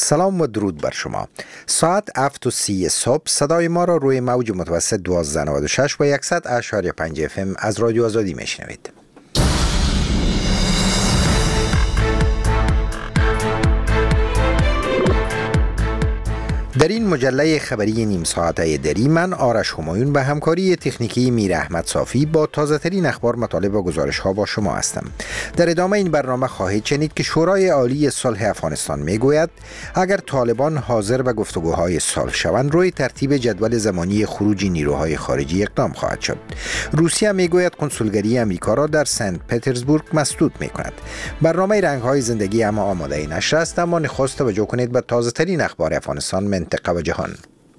سلام و درود بر شما. ساعت 7:30 صبح صدای ما را روی موج متوسط 1296 و 100.5 FM از رادیو آزادی میشنوید. در این مجله خبری نیم ساعته دری من آرش همایون به همکاری تکنیکی میر احمد صافی با تازه ترین اخبار، مطالب و گزارش ها با شما هستم. در ادامه این برنامه خواهید شنید که شورای عالی صلح افغانستان میگوید اگر طالبان حاضر به گفتگوهای صلح شوند روی ترتیب جدول زمانی خروج نیروهای خارجی اقدام خواهد شد. روسیه میگوید کنسولگری امریکا را در سنت پترزبورگ مسدود میکند. برنامه رنگ‌های زندگی اما آماده نشر است، اما نخست توجه کنید به تازه ترین اخبار افغانستان، منطقه و جهان.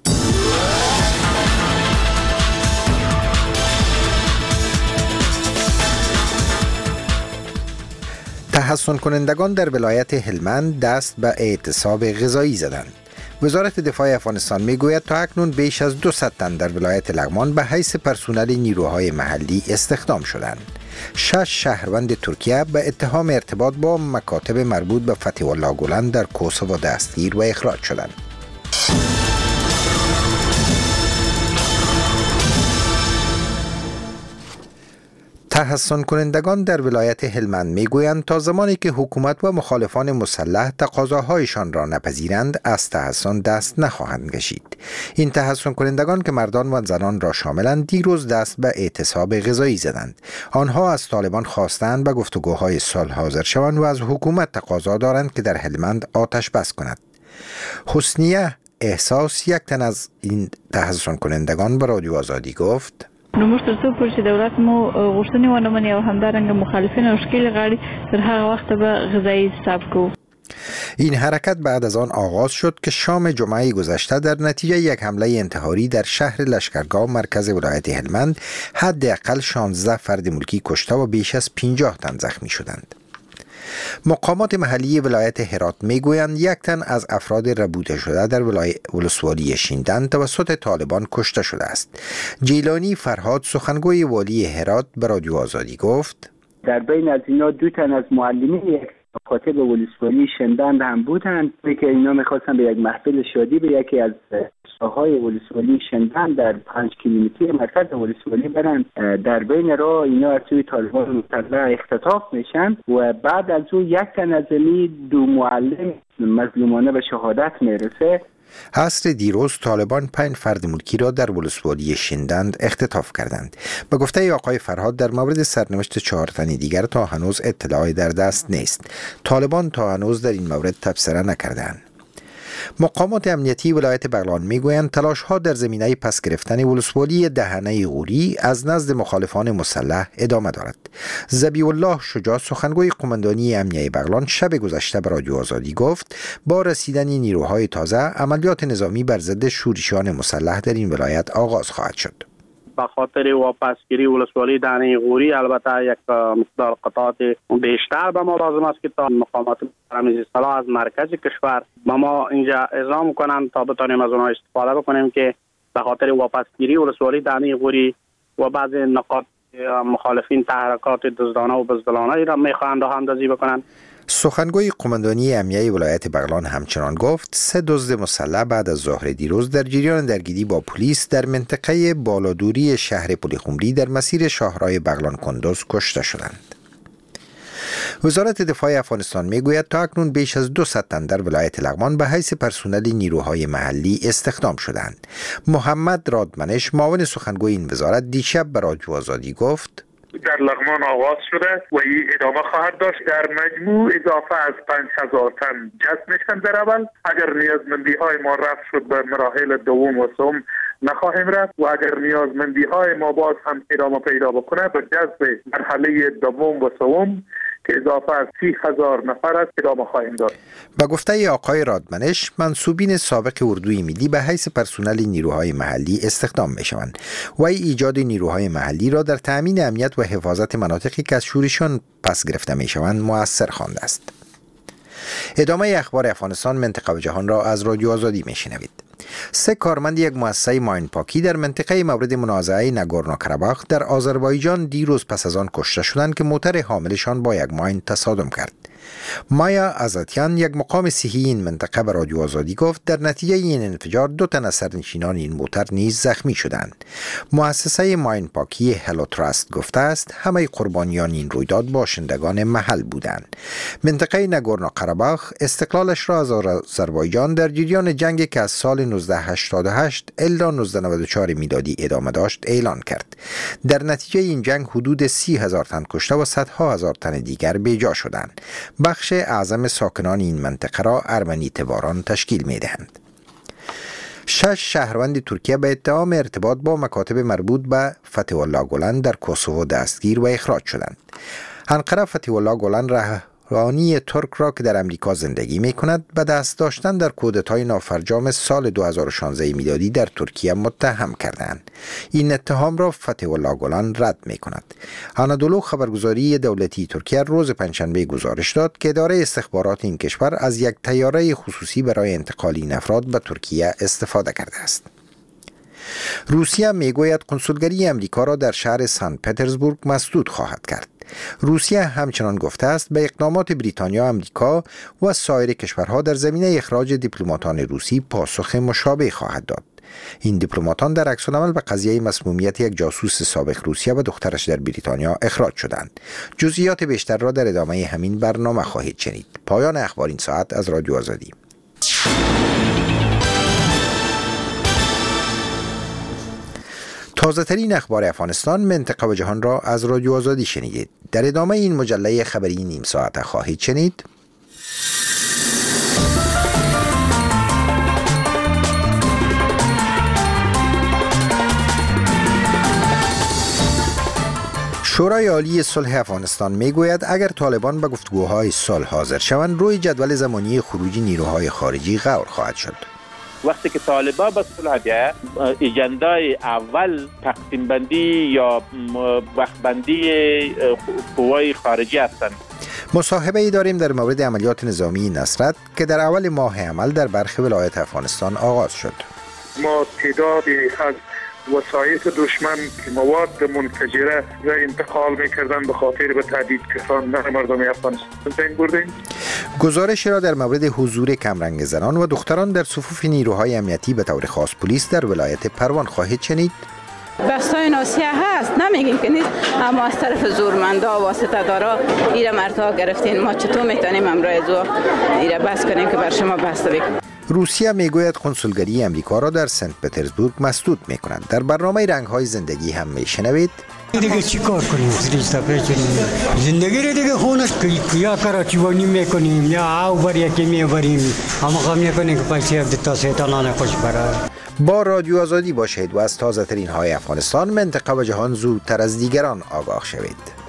تحصن کنندگان در ولایت هلمند دست به اعتصاب غذایی زدند. وزارت دفاع افغانستان میگوید تا اکنون بیش از 200 تن در ولایت لغمان به حیث پرسنل نیروهای محلی استخدام شدند. 6 شهروند ترکیه به اتهام ارتباط با مکاتب مربوط به فتح الله گلن در کوسوو دستگیر و اخراج شدند. تحصن کنندگان در ولایت هلمند میگویند تا زمانی که حکومت و مخالفان مسلح تقاضاهایشان را نپذیرند از تحصن دست نخواهند کشید. این تحصن کنندگان که مردان و زنان را شاملند دیروز دست به اعتصاب غذایی زدند. آنها از طالبان خواستند به گفتگوهای صلح حاضر شوند و از حکومت تقاضا دارند که در هلمند آتش بس کند. حسنیه احساس، یک تن از این تحصن کنندگان به رادیو آزادی گفت: نموږ تر څو پورې چې دولت مو غوښتنې ونه مني او همدارنګه مخالفین او ښکېلې غاړي تر هغه وخته به غذایی حساب کوو. این حرکت بعد از آن آغاز شد که شام جمعه گذشته در نتیجه یک حمله انتحاری در شهر لشکرگاه مرکز ولایت هلمند حداقل 16 فرد ملکی کشته و بیش از 50 تن زخمی شدند. مقامات محلی ولایت هرات میگویند یک تن از افراد ربوده شده در ولسوالی شیندن توسط طالبان کشته شده است. جیلانی فرهاد، سخنگوی والی هرات، به رادیو آزادی گفت: در بین از اینا 2 تن از معلمین یک مکاتب ولسوالی شیندن هم بودند که اینا میخواستن به یک محفل شادی به یکی از ساحای ولسوالی شیندن در 5 کیلومتری مرکز ولسوالی برند. در بین راه اینا از سوی طالبان مسلح اختطاف میشن و بعد از او یک تن از این 2 معلم مظلومانه به شهادت میرسه. عصر دیروز طالبان 5 فرد ملکی را در ولسوالی شیندند اختطاف کردند. به گفته آقای فرهاد در مورد سرنوشت 4 تن دیگر تا هنوز اطلاعی در دست نیست. طالبان تا هنوز در این مورد تبصره نکردند. مقامات امنیتی ولایت بغلان میگویند تلاش‌ها در زمینه پس گرفتن ولسوالی دهنه غوری از نزد مخالفان مسلح ادامه دارد. ذبیح الله شجاع، سخنگوی قماندانی امنیه بغلان، شب گذشته به رادیو آزادی گفت با رسیدن نیروهای تازه عملیات نظامی بر ضد شورشیان مسلح در این ولایت آغاز خواهد شد. به خاطر واپسگیری ولسوالی دهنه غوری البته یک مقدار قطعات بیشتر به ما لازم است که تا مقامات رمز اصلاح از مرکز کشور به ما اینجا اعزام کنند تا بتانیم از اونها استفاده بکنیم که به خاطر واپسگیری ولسوالی دهنه غوری و بعض نقاط مخالفین تحرکات دزدانه و بزدلانه را میخواهند راه‌اندازی بکنند. سخنگوی قماندانی امنیه ولایت بغلان همچنان گفت 3 دزد مسلح بعد از ظهر دیروز در جریان درگیری با پلیس در منطقه بالادوری شهر پلیخمری در مسیر شاهراه بغلان کندوز کشته شدند. وزارت دفاع افغانستان میگوید تا اکنون بیش از 200 تن در ولایت لغمان به حیث پرسنل نیروهای محلی استخدام شدند. محمد رادمنش، معاون سخنگوی این وزارت، دیشب به رادیو آزادی گفت: در لغمان آغاز شده و این ادامه خواهد داشت. در مجموع اضافه از 5000 تن جذب میشن در اول. اگر نیازمندی های ما رفت شد به مراحل دوم و سوم نخواهیم رفت و اگر نیازمندی های ما باز هم ادامه پیدا بکنه به جذب مرحله دوم و سوم که اضافه از 30,000 نفر است ادامه خواهیم داد. با گفته آقای رادمنش، منصوبین سابق اردوی ملی به حیث پرسنل نیروهای محلی استخدام میشوند و ایجاد نیروهای محلی را در تأمین امنیت و حفاظت مناطقی که از شورشیان پس گرفته میشوند مؤثر خوانده است. ادامه اخبار افغانستان، منطقه و جهان را از رادیو آزادی میشنوید. 3 کارمند یک مؤسسه ماین پاکی در منطقه مورد منازعه ناگورنو کراباخ در آذربایجان دیروز پس از آن کشته شدند که موتر حاملشان با یک ماین تصادم کرد. مایا ازاتیان، یک مقام صحی این منطقه به رادیو آزادی گفت در نتیجه این انفجار 2 تن از سرنشینان این موتر نیز زخمی شدند. مؤسسه ماین پاکی هلو تراست گفته است همه قربانیان این رویداد باشندگان محل بودند. منطقه ناگورنو کراباخ استقلالش را از آذربایجان در جریان جنگی که از سال 1988 الی 1994 میلادی ادامه داشت اعلان کرد. در نتیجه این جنگ حدود 30,000 تن کشته و صدها هزار تن دیگر بیجا شدند. بخش اعظم ساکنان این منطقه را ارمنی تباران تشکیل می دهند. 6 شهروند ترکیه به اتهام ارتباط با مکاتب مربوط به فتح الله گلن در کوسوو دستگیر و اخراج شدند. انقره فتح الله گلن رهبانی ترک را که در امریکا زندگی می کند به دست داشتن در کودتای نافرجام سال 2016 میلادی در ترکیه متهم کردند. این اتهام را فتح الله گلن رد می کند. آنادولو خبرگزاری دولتی ترکیه روز پنجشنبه گزارش داد که اداره استخبارات این کشور از یک طیاره خصوصی برای انتقال این افراد به ترکیه استفاده کرده است. روسیه میگوید کنسولگری امریکا را در شهر سنت پترزبورگ مسدود خواهد کرد. روسیه همچنان گفته است به اقدامات بریتانیا، امریکا و سایر کشورها در زمینه اخراج دیپلماتان روسی پاسخ مشابه خواهد داد. این دیپلماتان در عکس‌العمل به قضیه مسمومیت یک جاسوس سابق روسیه و دخترش در بریتانیا اخراج شدند. جزئیات بیشتر را در ادامه همین برنامه خواهید شنید. پایان اخبار این ساعت از رادیو آزادی. تازه ترین اخبار افغانستان، منطقه و جهان را از رادیو آزادی شنیدید. در ادامه این مجله خبری نیم ساعته خواهید شنید: شورای عالی صلح افغانستان میگوید اگر طالبان به گفتگوهای صلح حاضر شوند روی جدول زمانی خروج نیروهای خارجی غور خواهد شد. وقتی که طالبان به صلح بیاید، اجندای اول تقسیم بندی یا وقت بندی قوای خارجی هستند. مصاحبه ای داریم در مورد عملیات نظامی نصرت که در اول ماه عمل در برخی ولایت افغانستان آغاز شد. ما تعدادی از وسایط دشمن که مواد منفجره را انتقال میکردن به خاطر به تهدید کشاندن مردم افغانستان بین بردیم. گزارشی را در مورد حضور کمرنگ زنان و دختران در صفوف نیروهای امنیتی به طور خاص پلیس در ولایت پروان خواهید شنید. بستای ناسیه هست، نمیگیم که نیست، اما از طرف زورمندا واسطه دارا ایره مرتها گرفتین. ما چطور میتونیم امرای زور ایره بس کنیم که بر شما بسته بکنیم؟ روسیه میگوید کنسولگری امریکا را در سنت پترزبورگ مسدود میکنند. در برنامه رنگ‌های زندگی هم میشنوید دیگه چی کار کنیم؟ زندگی رو دیگه خونش یا کاراتیوانی میکنیم یا او بریا که میبریم، اما خواهم میکنیم که پیسی تا سیطانان خوش برای. با رادیو آزادی باشید و از تازه ترین های افغانستان، منطقه و جهان زودتر از دیگران آگاه شوید.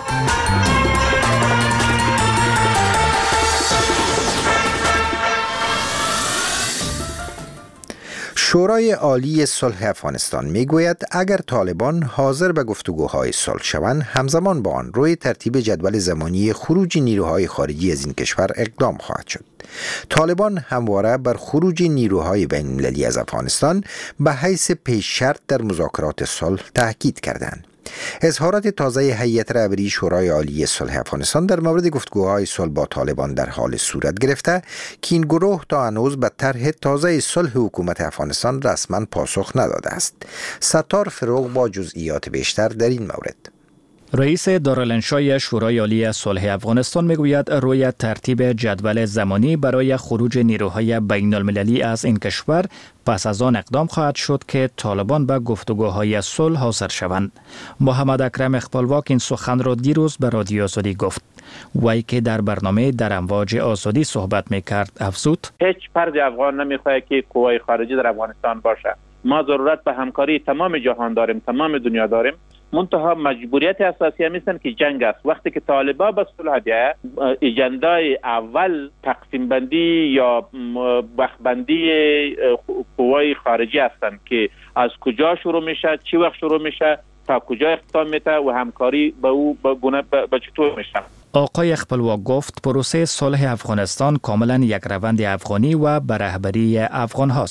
شورای عالی صلح افغانستان میگوید اگر طالبان حاضر به گفتگوهای صلح شوند، همزمان با آن روی ترتیب جدول زمانی خروج نیروهای خارجی از این کشور اقدام خواهد شد. طالبان همواره بر خروج نیروهای بین المللی از افغانستان به حیث پیش شرط در مذاکرات صلح تاکید کردند. اظهارات تازه هیئت رهبری شورای عالی صلح افغانستان در مورد گفتگوهای صلح با طالبان در حال صورت گرفته که این گروه تا هنوز به طرح تازه صلح حکومت افغانستان رسما پاسخ نداده است. ستار فروغ با جزئیات بیشتر در این مورد. رئیس دارالانشای شورای عالی صلح افغانستان میگوید روی ترتیب جدول زمانی برای خروج نیروهای بین المللی از این کشور پس از آن اقدام خواهد شد که طالبان به گفتگوهای صلح حاضر شوند. محمد اکرم اقبالواک این سخن را دیروز به رادیو آزادی گفت. وی که در برنامه در امواج آزادی صحبت میکرد افزود: هیچ فرد افغان نمیخواهد که قوای خارجی در افغانستان باشه. ما ضرورت به همکاری تمام جهان داریم، تمام دنیا داریم. منتها مجبوریت اساسی هم است که جنگ است. وقتی که طالبان به صلح بیاید، اجندای اول تقسیم بندی یا وقت بندی قوای خارجی هستند که از کجا شروع میشه، چی وقت شروع میشه، تا کجا اختتام میشه و همکاری به او به چطور میشه. آقای اقبالواک گفت پروسه صلح افغانستان کاملا یک روند افغانی و به رهبری افغان هاست.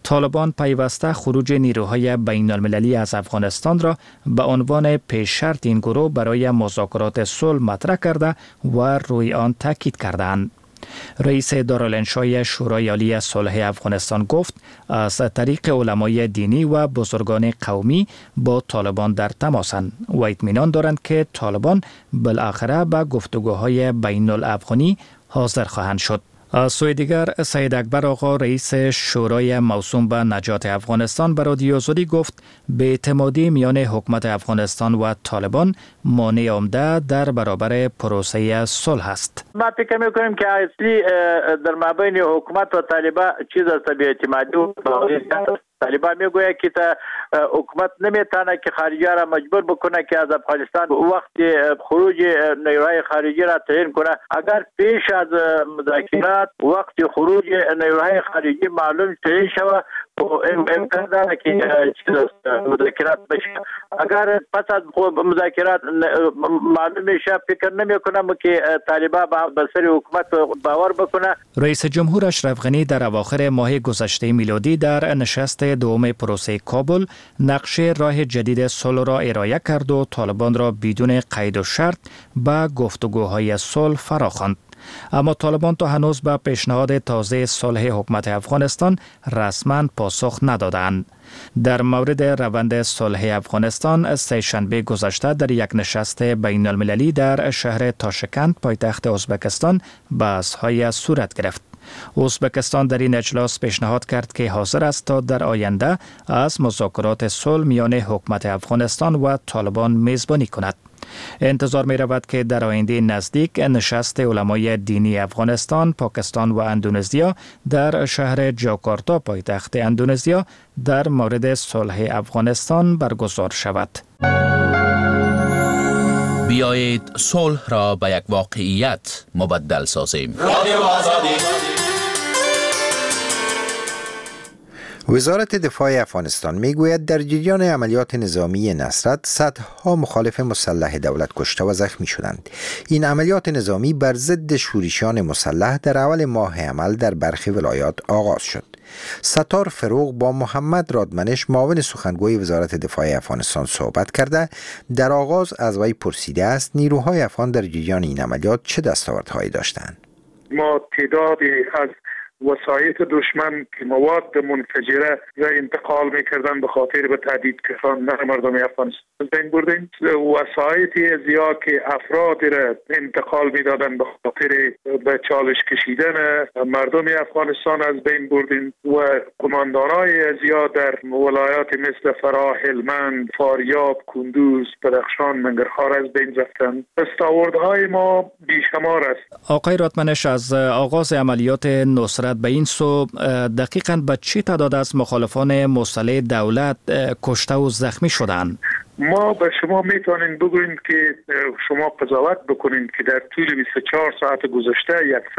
طالبان پیوسته خروج نیروهای بین المللی از افغانستان را به عنوان پیش شرط این گروه برای مذاکرات صلح مطرح کرده و روی آن تاکید کردند. رئیس دارالانشای شورای عالی صلح افغانستان گفت از طریق علمای دینی و بزرگان قومی با طالبان در تماسند و اطمینان دارند که طالبان بالاخره به گفتگوهای بین الافغانی حاضر خواهند شد. از سوی دیگر سید اکبر آقا رئیس شورای موسوم به نجات افغانستان به رادیو آزادی گفت به اعتمادی میان حکومت افغانستان و طالبان مانع عمده در برابر پروسه صلح است. ما فکر می‌کنیم که اصلی در مابین حکومت و طالبان چیز است به اعتمادی و طالبان میگوید که حکومت نمیتونه که خارجی را مجبور بکنه که از افغانستان وقت خروج نیروهای خارجی را تعیین کنه. اگر پیش از مذاکرات وقت خروج نیروهای خارجی معلوم تعیین شود امکان داره که مذاکرات بشه. اگر پس از مذاکرات معلوم میشه فکر نمیکنم که طالبان به سر حکومت باور بکنه. رئیس جمهور اشرف غنی در اواخر ماه گذشته میلادی در نشست دوم پروسه کابل نقشه راه جدید صلح را ارائه کرد و طالبان را بدون قید و شرط به گفتگوهای صلح فراخواند. اما طالبان تا هنوز به پیشنهاد تازه صلح حکومت افغانستان رسما پاسخ ندادند. در مورد روند صلح افغانستان سه‌شنبه گذشته در یک نشست بین المللی در شهر تاشکند پایتخت ازبکستان بحث‌های صورت گرفت. ازبکستان در این اجلاس پیشنهاد کرد که حاضر است تا در آینده از مذاکرات صلح میان حکومت افغانستان و طالبان میزبانی کند. انتظار می رود که در آینده نزدیک نشست علمای دینی افغانستان، پاکستان و اندونزیا در شهر جاکارتا پایتخت اندونزیا در مورد صلح افغانستان برگزار شود. بیایید صلح را به یک واقعیت مبدل سازیم. وزارت دفاع افغانستان میگوید در جریان عملیات نظامی نصرت صدها مخالف مسلح دولت کشته و زخمی شدند. این عملیات نظامی بر ضد شورشیان مسلح در اول ماه عمل در برخی ولایات آغاز شد. ستار فروغ با محمد رادمنش معاون سخنگوی وزارت دفاع افغانستان صحبت کرده در آغاز از وی پرسیده است نیروهای افغان در جریان این عملیات چه دستاوردهایی داشتند. ما تعدادی از وسایط دشمن که مواد منفجره را انتقال میکردن به خاطر به تهدید کردن مردم افغانستان بین بردیم. وسایطی زیاد که افراد را انتقال میدادن به خاطر به چالش کشیدن مردم افغانستان از بین بردیم و قماندانای زیاد در ولایات مثل فراه، هلمند، فاریاب، کندوز، بدخشان، منگرخار از بین رفتند. دستاوردهای ما بیشمار است. آقای رادمنش، از آغاز عملیات نصرت به این سو دقیقاً به چه تعداد از مخالفان مسلح دولت کشته و زخمی شدند؟ ما به شما میتونین بگوییم که شما قضاوت بکنین که در طول 24 ساعت گذشته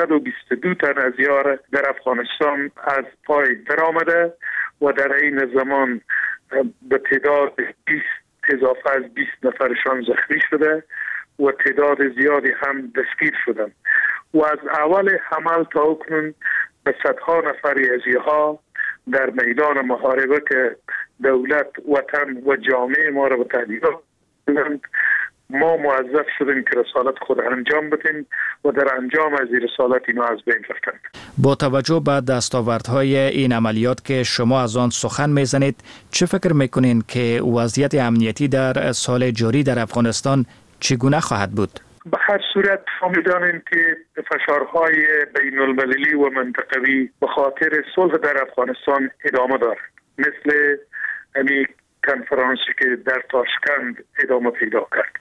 122 تن از یار در افغانستان از پای درآمده و در این زمان به تعداد 20 اضافه از 20 نفرشان زخمی شده و تعداد زیادی هم دستگیر شدند و از اول حمل تا اکنون به صدها نفر ازیها در میدان محاربه که دولت، وطن و جامعه ما را به تهدیدات دادند، ما موظف شدیم که رسالت خود انجام بدیم و در انجام از این رسالت اینا از بین رفتند. با توجه به دستاوردهای این عملیات که شما از آن سخن میزنید، چه فکر میکنین که وضعیت امنیتی در سال جاری در افغانستان چگونه خواهد بود؟ به هر صورت می‌دانیم که فشارهای بین المللی و منطقوی به خاطر صلح در افغانستان ادامه دارد. مثل همین کنفرانسی که در تاشکند ادامه پیدا کرد.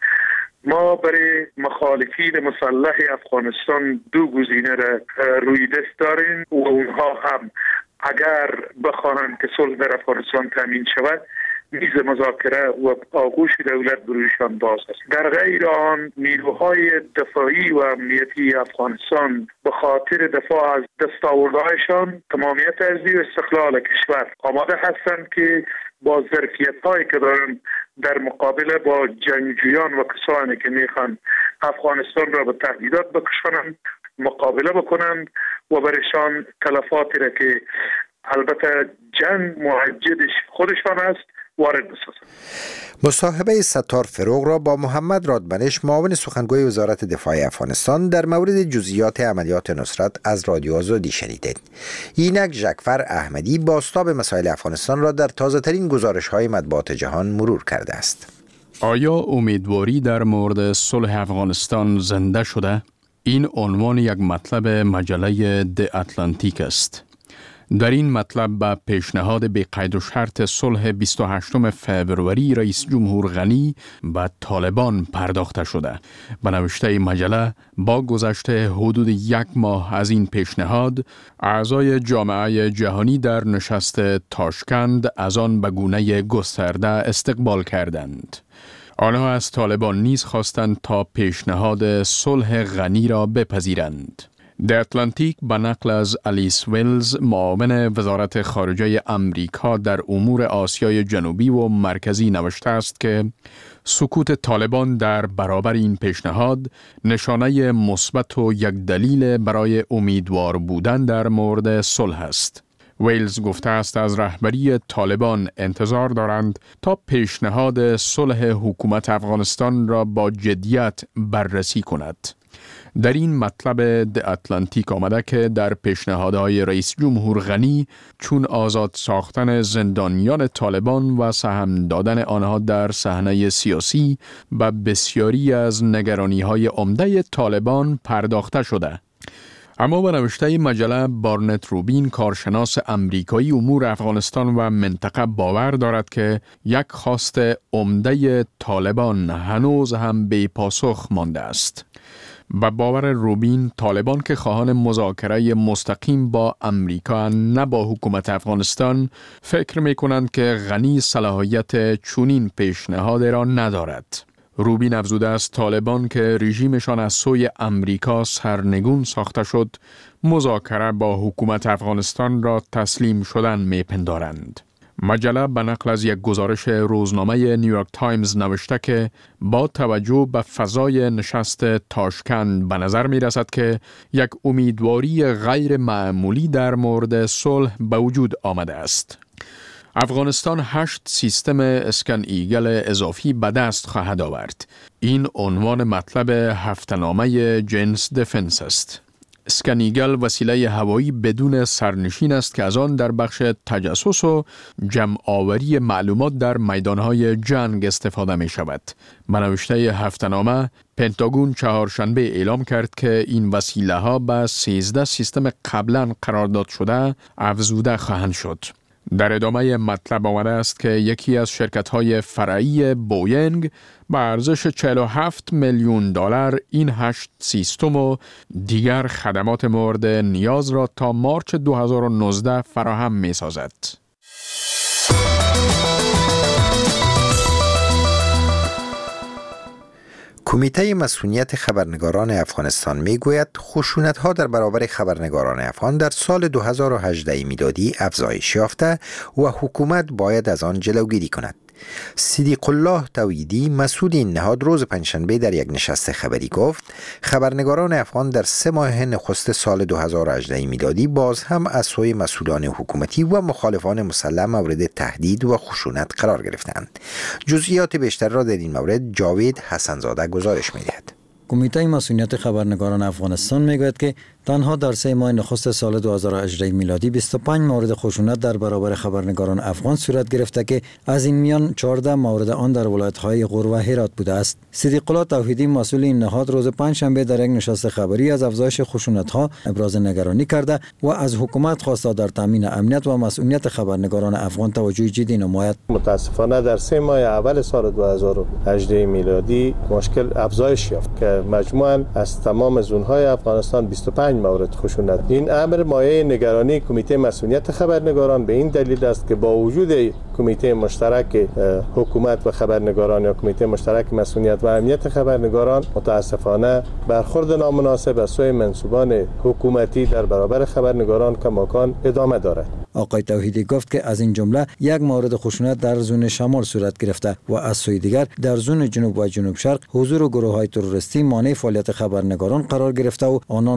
ما برای مخالفین مسلح افغانستان دو گزینه را روی دست داریم و اونها هم اگر بخواهند که صلح در افغانستان تامین شود میز مذاکره و آغوش دولت برویشان باز است. در غیر آن نیروهای دفاعی و امنیتی افغانستان به خاطر دفاع از دستاوردهایشان، تمامیت ارضی و استقلال کشور آماده هستند که با ظرفیت‌هایی که دارند در مقابله با جنگجویان و کسانی که میخوان افغانستان را به تهدیدات بکشانند مقابله بکنند و برایشان تلفاتی را که البته جنگ موجدش خودشان است وارد بسازند. مصاحبه ستار فروغ را با محمد رادبنش معاون سخنگوی وزارت دفاع افغانستان در مورد جزئیات عملیات نصرت از رادیو آزادی شنیدید. اینک ژکفر احمدی بازتاب مسائل افغانستان را در تازه‌ترین گزارش‌های مطبوعات جهان مرور کرده است. آیا امیدواری در مورد صلح افغانستان زنده شده؟ این عنوان یک مطلب مجله د اتلانتیک است. در این مطلب به پیشنهاد به قید و شرط صلح 28 فوریه رئیس جمهور غنی به طالبان پرداخته شده. به نوشته مجله با گذشت حدود 1 ماه از این پیشنهاد، اعضای جامعه جهانی در نشست تاشکند از آن به گونه گسترده استقبال کردند. آنها از طالبان نیز خواستند تا پیشنهاد صلح غنی را بپذیرند. د اتلانتیک به نقل از الیس ویلز، معاون وزارت خارجه امریکا در امور آسیای جنوبی و مرکزی نوشته است که سکوت طالبان در برابر این پیشنهاد نشانه مثبت و یک دلیل برای امیدوار بودن در مورد صلح است. ویلز گفته است از رهبری طالبان انتظار دارند تا پیشنهاد صلح حکومت افغانستان را با جدیت بررسی کند. در این مطلب د اتلانتیک آمده که در پیشنهادهای رئیس جمهور غنی چون آزاد ساختن زندانیان طالبان و سهم دادن آنها در صحنه سیاسی به بسیاری از نگرانی‌های عمده طالبان پرداخته شده. اما به نوشته مجله بارنت روبین، کارشناس امریکایی امور افغانستان و منطقه، باور دارد که یک خواست عمده طالبان هنوز هم بی پاسخ مانده است. به باور روبین، طالبان که خواهان مذاکره مستقیم با امریکا نه با حکومت افغانستان، فکر می کنند که غنی صلاحیت چنین پیشنهاد را ندارد. روبین افزوده است طالبان که رژیمشان از سوی امریکا سرنگون ساخته شد، مذاکره با حکومت افغانستان را تسلیم شدن می پندارند. مجله به نقل از یک گزارش روزنامه نیویورک تایمز نوشته که با توجه به فضای نشست تاشکند به نظر می رسد که یک امیدواری غیر معمولی در مورد صلح به وجود آمده است. افغانستان 8 سیستم اسکن ایگل اضافی به دست خواهد آورد. این عنوان مطلب هفته‌نامه جنس دفنس است. اسکن ایگل وسیله هوایی بدون سرنشین است که از آن در بخش تجسس و جمع آوری معلومات در میدانهای جنگ استفاده می شود. به نوشته هفته‌نامه، پنتاگون چهارشنبه اعلام کرد که این وسیله ها به 13 سیستم قبلا قرارداد شده افزوده خواهند شد. در ادامه مطلب آمده است که یکی از شرکت‌های فرعی بوینگ به ارزش 47 میلیون دلار این 8 سیستم و دیگر خدمات مورد نیاز را تا مارچ 2019 فراهم می‌سازد. کمیته مسئولیت خبرنگاران افغانستان میگوید خشونت‌ها در برابر خبرنگاران افغان در سال 2018 میلادی افزایش یافته و حکومت باید از آن جلوگیری کند. صدیق الله توحیدی، مسئول این نهاد، روز پنجشنبه در یک نشست خبری گفت خبرنگاران افغان در 3 ماه نخست سال 2018 میلادی باز هم از سوی مسئولان حکومتی و مخالفان مسلح مورد تهدید و خشونت قرار گرفتند. جزئیات بیشتر را در این مورد جاوید حسنزاده گزارش می‌دهد. کمیته مسئولیت خبرنگاران افغانستان میگوید که تنها در 3 ماه نخست سال 2018 میلادی 25 مورد خشونت در برابر خبرنگاران افغان صورت گرفته که از این میان 14 مورد آن در ولایت‌های غور و هرات بوده است. صدیق الله توحیدی، مسئول این نهاد، روز پنجشنبه در یک نشست خبری از افزایش خشونت‌ها ابراز نگرانی کرده و از حکومت خواسته در تامین امنیت و مسئولیت خبرنگاران افغان توجه جدی نماید. متاسفانه در 3 ماه اول سال 2018 میلادی مشکل افزایش یافت که مجموعاً از تمام زون‌های افغانستان 25 مورد خشونت. این امر مایه نگرانی کمیته مسئولیت خبرنگاران به این دلیل است که با وجود کمیته مشترک حکومت و خبرنگاران یا کمیته مشترک مسئولیت و امنیت خبرنگاران، متاسفانه برخورد نامناسب از سوی منسوبان حکومتی در برابر خبرنگاران کماکان ادامه دارد. آقای توحیدی گفت که از این جمله یک مورد خشونت در زون شمال صورت گرفته و از سوی دیگر در زون جنوب و جنوب شرق حضور گروه‌های تروریستی مانع فعالیت خبرنگاران قرار گرفته و آنان را از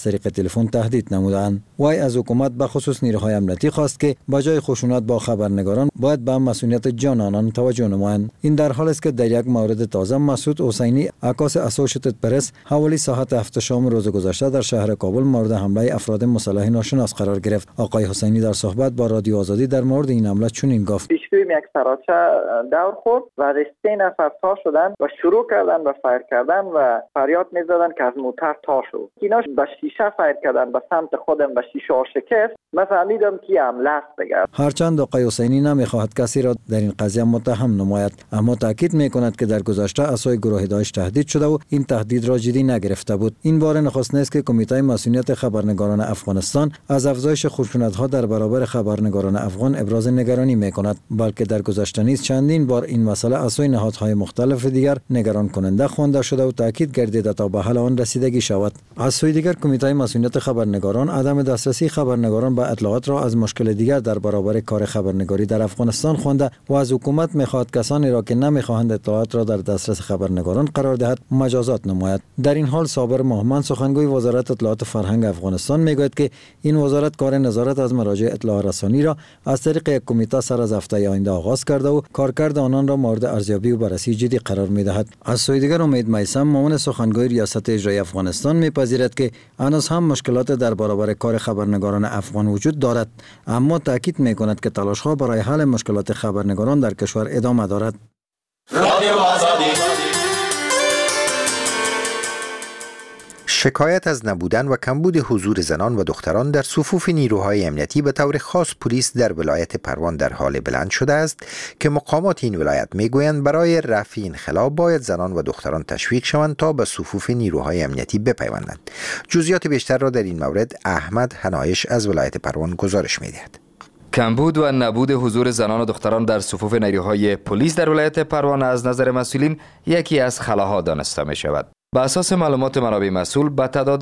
طریق تلفن تهدید نمودند. وی از حکومت به خصوص نیروهای امنیتی خواست که با جای خشونت با خبرنگاران باید به مسئولیت جان آنان توجه نمایند. این در حالی است که در یک مورد تازه مسعود حسینی عکاس اسوسییتد پرس حوالی ساعت 7 شام روز گذشته در شهر کابل مورد حمله افراد مسلح ناشناس قرار گرفت. آقای حسینی در صحبت با رادیو آزادی در مورد این حمله چنین گفت: پیشرویم یک سراچه دور خورد و 3 نفر تا شدن و شروع کردن به فایر کردن و فریاد می‌زدن که از موتر تا شو. اینا به شیشه فایر کردن به سمت خودم و شیشه شکست. من فهمیدم که حمله است دیگه. هرچند آقای حسینی نمی‌خواهد کسی را در این قضیه متهم نماید، اما تاکید می‌کند که در گذشته عضوای گروه داعش تهدید شده و این تهدید را جدی نگرفته بود. این بار نخست نیست که کمیته مسئولیت خبرنگاران افغانستان از افزایش خشونت‌ها در برابر خبرنگاران افغان ابراز نگرانی می‌کند، بلکه در گذشته نیز چندین بار این مسئله از سوی نهادهای مختلف دیگر نگران کننده خوانده شده و تاکید گردیده تا به حل آن رسیدگی شود. از سوی دیگر کمیته مسئولیت خبرنگاران عدم دسترسی خبرنگاران به اطلاعات را از مشکل دیگر در برابر کار خبرنگاری در افغانستان خوانده و از حکومت می‌خواهد کسانی را که نمی‌خواهند اطلاعات را در دسترس خبرنگاران قرار دهد مجازات نماید. در این حال صابر مهمند سخنگوی وزارت اطلاعات فرهنگ افغانستان میگوید که این وزارت کار نظارت از مراجع اطلاع رسانی را از طریق یک کمیته سر از هفته آینده آغاز کرده و کارکرد آنان را مورد ارزیابی و بررسی جدی قرار می‌دهد. از سوی دیگر امید میثم معاون سخنگوی ریاست اجرایی افغانستان می‌پذیرد که هنوز هم مشکلات در برابر کار خبرنگاران افغان وجود دارد، اما تاکید می‌کند که تلاش‌ها برای حل مشکلات خبرنگاران در کشور ادامه دارد. شکایت از نبودن و کمبود حضور زنان و دختران در صفوف نیروهای امنیتی به طور خاص پلیس در ولایت پروان در حال بلند شده است که مقامات این ولایت میگویند برای رفع این خلا باید زنان و دختران تشویق شوند تا به صفوف نیروهای امنیتی بپیوندند. جزئیات بیشتر را در این مورد احمد حنایش از ولایت پروان گزارش می‌دهد. کمبود و نبود حضور زنان و دختران در صفوف نیروهای پلیس در ولایت پروان از نظر مسئولین یکی از خلاها دانسته می شود. به اساس معلومات منابع مسئول به تعداد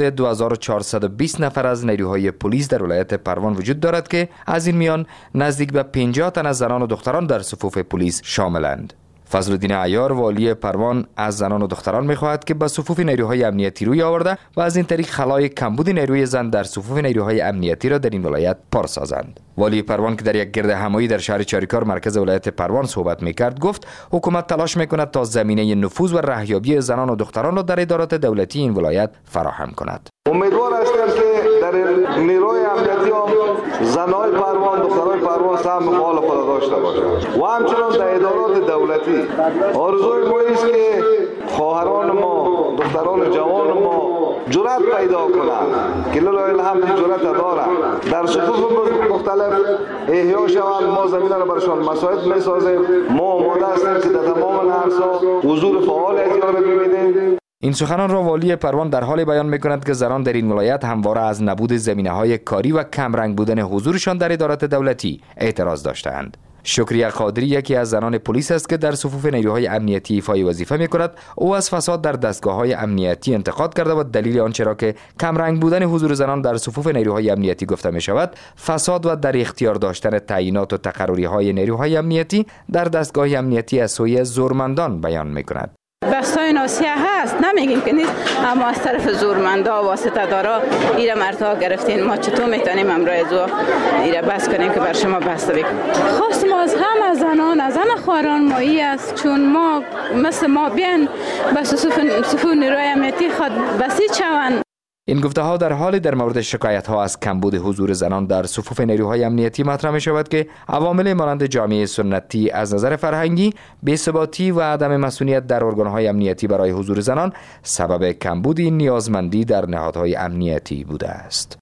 2420 نفر از نیروهای پلیس در ولایت پروان وجود دارد که از این میان نزدیک به 50 تن از زنان و دختران در صفوف پلیس شاملند. فضلالدین عیار والی پروان از زنان و دختران می‌خواهد که به صفوف نیروهای امنیتی روی آورده و از این طریق خلای کمبود نیروی زن در صفوف نیروهای امنیتی را در این ولایت پر سازند. والی پروان که در یک گرد همایی در شهر چاریکار مرکز ولایت پروان صحبت می‌کرد گفت حکومت تلاش می‌کند تا زمینه نفوذ و رهیابی زنان و دختران را در ادارات دولتی این ولایت فراهم کند. امیدوار هستم که در نیروی امنیتی هم زنان پروان دختران پروان سهم فعال خود داشته باشند و همچنان در ادارات دولتی. آرزوی ما است که خواهران ما دختران جوان ما جرأت پیدا کنند که لله الحمد جرأت دارند در صفوف مختلف احیا شوند. ما زمینه را برشان مساعد می‌سازیم. ما آماده هستیم که در تمام نهرها حضور فعال از آنها ببینیم. این سخنان را والی پروان در حال بیان می‌کند که زنان در این ولایت همواره از نبود زمینه‌های کاری و کمرنگ بودن حضورشان در ادارات دولتی اعتراض داشتند. شکریه قادری یکی از زنان پلیس است که در صفوف نیروهای امنیتی ایفای وظیفه می‌کند. او از فساد در دستگاه‌های امنیتی انتقاد کرده و دلیل آنچه را که کمرنگ بودن حضور زنان در صفوف نیروهای امنیتی گفته می‌شود، فساد و در اختیار داشتن تعیینات و تقرری‌های نیروهای امنیتی در دستگاه امنیتی از سوی زورمندان بیان می‌کند. بستای ناسیه هست، نمیگیم که نیست، اما از طرف زورمندا واسطه دارا ایره مرتا گرفتین. ما چطور میتونیم امروز ایره بس کنیم که بر شما بسته بکنیم؟ خواست ما از همه زنان از همه خواران مایی است، چون ما مثل ما بیان به صفوف نیروی امنیتی خود بسیج شوند. این گفته ها در حال در مورد شکایت ها از کمبود حضور زنان در صفوف نیروهای امنیتی مطرح می شود که عوامل مانند جامعه سنتی از نظر فرهنگی، بی‌ثباتی و عدم مسئولیت در ارگان‌های امنیتی برای حضور زنان سبب کمبود این نیازمندی در نهادهای امنیتی بوده است.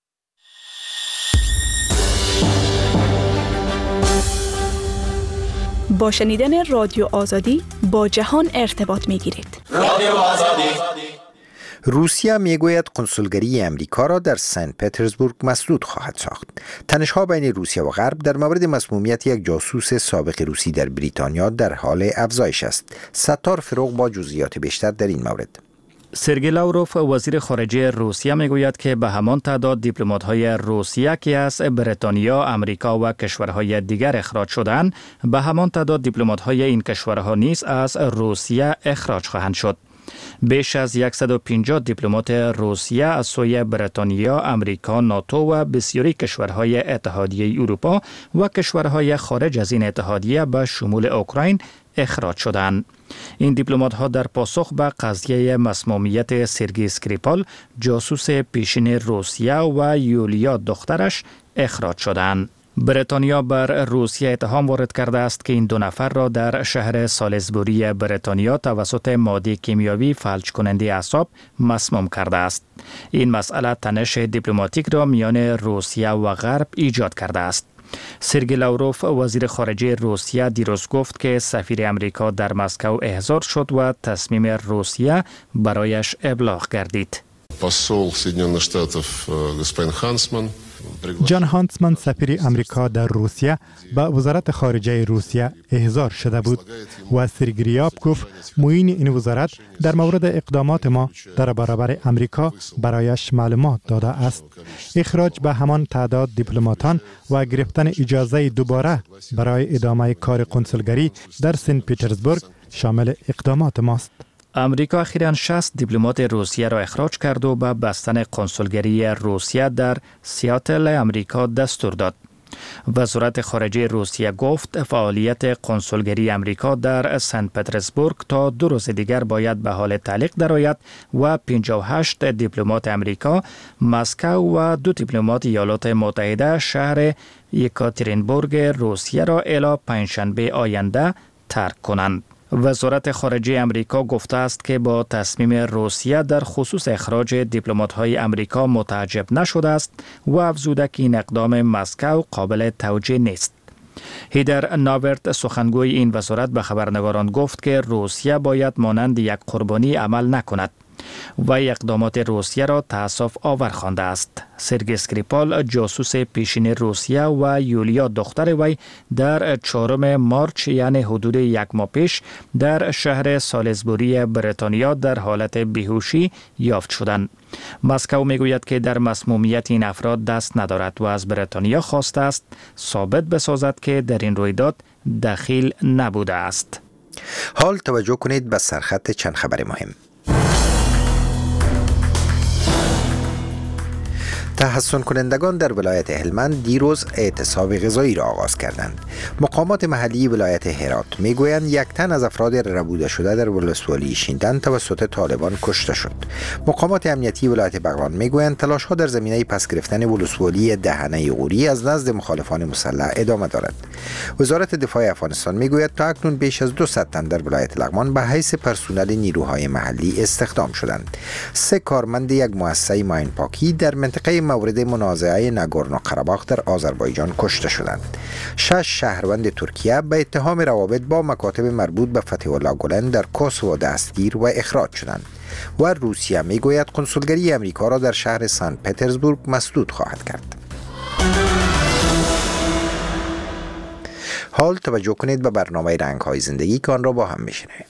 با شنیدن رادیو آزادی با جهان ارتباط می گیرید. رادیو آزادی. روسیه میگوید کنسولگری امریکا را در سن پترزبورگ مسدود خواهد ساخت. تنش‌ها بین روسیه و غرب در مورد مسمومیت یک جاسوس سابق روسی در بریتانیا در حال افزایش است. ستار فروغ با جزئیات بیشتر در این مورد. سرگئی لاوروف وزیر خارجه روسیه میگوید که به همان تعداد دیپلمات‌های روسیه که از بریتانیا، امریکا و کشورهای دیگر اخراج شدند، به همان تعداد دیپلمات‌های این کشورها نیز از روسیه اخراج خواهند شد. بیش از 150 دیپلمات روسیه از سوی بریتانیا، امریکا، ناتو و بسیاری کشورهای اتحادیه اروپا و کشورهای خارج از این اتحادیه به شمول اوکراین اخراج شدند. این دیپلمات ها در پاسخ به قضیه مسمومیت سرگئی اسکریپال، جاسوس پیشین روسیه و یولیا دخترش اخراج شدند. بریتانیا بر روسیه اتهام وارد کرده است که این دو نفر را در شهر سالیزبوری بریتانیا توسط ماده کیمیاوی فلج کننده اعصاب مسموم کرده است. این مسئله تنش دیپلماتیک را میان روسیه و غرب ایجاد کرده است. سرگئی لاوروف وزیر خارجه روسیه دیروز گفت که سفیر امریکا در مسکو احضار شد و تصمیم روسیه برایش ابلاغ گردید. جان هانسمن سفیر امریکا در روسیه به وزارت خارجه روسیه احضار شده بود و سرگریاب گفت معین این وزارت در مورد اقدامات ما در برابر امریکا برایش معلومات داده است. اخراج به همان تعداد دیپلماتان و گرفتن اجازه دوباره برای ادامه کار کنسولگری در سنت پترزبورگ شامل اقدامات ماست. امریکا اخیراً 60 دیپلمات روسیه را اخراج کرد و به بستن کنسولگری روسیه در سیاتل امریکا دستور داد. وزارت خارجه روسیه گفت فعالیت کنسولگری امریکا در سنت پترزبورگ تا 2 روز دیگر باید به حال تعلیق درآید و 58 دیپلمات امریکا، مسکو و 2 دیپلمات ایالات متحده شهر یکاترینبورگ روسیه را الی پنجشنبه آینده ترک کنند. وزارت خارجه امریکا گفته است که با تصمیم روسیه در خصوص اخراج دیپلمات‌های امریکا متعجب نشده است و افزوده که این اقدام مسکو قابل توجیه نیست. هیدر ناورت سخنگوی این وزارت به خبرنگاران گفت که روسیه باید مانند یک قربانی عمل نکند و اقدامات روسیه را تأسف آور خوانده است. سرگئی اسکریپال جاسوس پیشین روسیه و یولیا دختر وی در 4 مارچ یعنی حدود 1 ماه پیش در شهر سالیزبوری بریتانیا در حالت بیهوشی یافت شدند. مسکو میگوید که در مسمومیت این افراد دست ندارد و از بریتانیا خواسته است ثابت بسازد که در این رویداد دخیل نبوده است. حال توجه کنید به سرخط چند خبر مهم. تحسن کنندگان در ولایت هلمند دیروز اعتصاب غذایی را آغاز کردند. مقامات محلی ولایت هرات میگویند 1 تن از افراد ربوده شده در ولسوالی شیندن توسط طالبان کشته شد. مقامات امنیتی ولایت بغلان میگویند تلاش‌ها در زمینه پس گرفتن ولسوالی دهنه غوری از نزد مخالفان مسلح ادامه دارد. وزارت دفاع افغانستان میگوید تا اکنون بیش از 200 تن در ولایت لغمان به حیث پرسنل نیروهای محلی استخدام شدند. 3 کارمند یک مؤسسه ماین پاکی در منطقه مورد منازعه ناگورنو قره‌باخ در آذربایجان کشته شدند. 6 شهروند ترکیه به اتهام روابط با مکاتب مربوط به فتح الله گلن در کوسوو دستگیر و اخراج شدند. و روسیه میگوید کنسولگری امریکا را در شهر سنت پترزبورگ مسدود خواهد کرد. حال توجه کنید به برنامه رنگ‌های زندگی که آن را با هم میشنویم.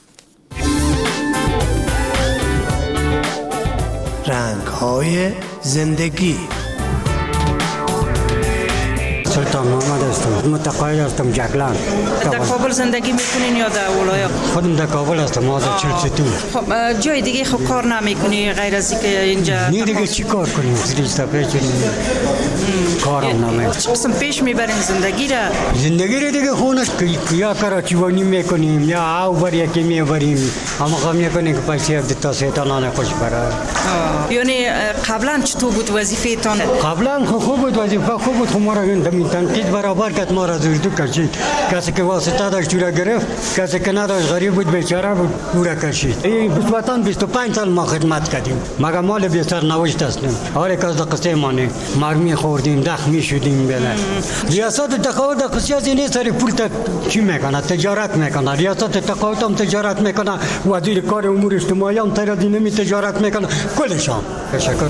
رنگ‌های زندگی. سلطان محمد هستم، متقاعد هستم جگلان. در کابل زندگی میکنین یا در ولایت؟ خودم در کابل هستم، ما در چلستون. خب جای دیگه خب کار نمیکنی غیر از اینکه اینجا؟ نه دیگه چی کار کنیم؟ سریستا پیچونیم. کارم نمیکنیم. چی قسم پیش میبرین زندگی را؟ زندگی را دیگه خونش یا کارچیوانی میکنیم یا او بر یکی میبریم. اما خواهم میکنیم که پیسی تا سیطانانه خوش برای. یعنی قبلا چطور بود وظیفه‌تان؟ قبلا خوب بود وظیفه خوب بود خب ما را تنقید برابر کرد ما را زوردو کشید. کسی که واسطه داشت را گرفت، کسی که نداشت غریب بود بیچاره بود او را کشید. این وطن 25 سال ما خدمت کردیم مگر مال بی سرنوشت هستیم. هر کس در قصه مانه مرمی خوردیم دخمی شدیم بله. ریاست تقاعد در خصوصی نیست سر پول چی میکنه تجارت میکنه. ریاست تقاعد هم تجارت میکنه، وزیر کار امور اجتماعی هم نمی تجارت میکنه، کلشان. تشکر.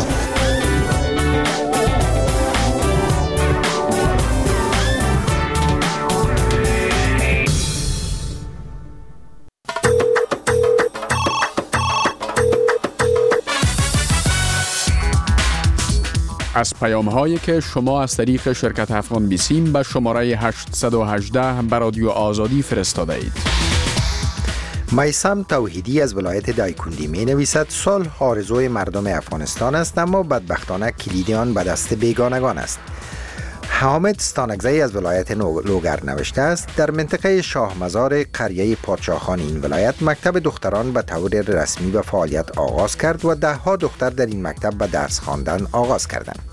از پیام هایی که شما از طریق شرکت افغان بیسیم به شماره 818 به رادیو آزادی فرستاده اید. میثم توحیدی از ولایت دایکندی می نویسد صلح آرزوی مردم افغانستان است، اما بدبختانه کلید آن به دست بیگانگان است. حامد ستانکزی از ولایت لوگر نوشته است در منطقه شاه مزار قریه پادشاهان این ولایت مکتب دختران به طور رسمی به فعالیت آغاز کرد و 10 دختر در این مکتب به درس خواندن آغاز کردند.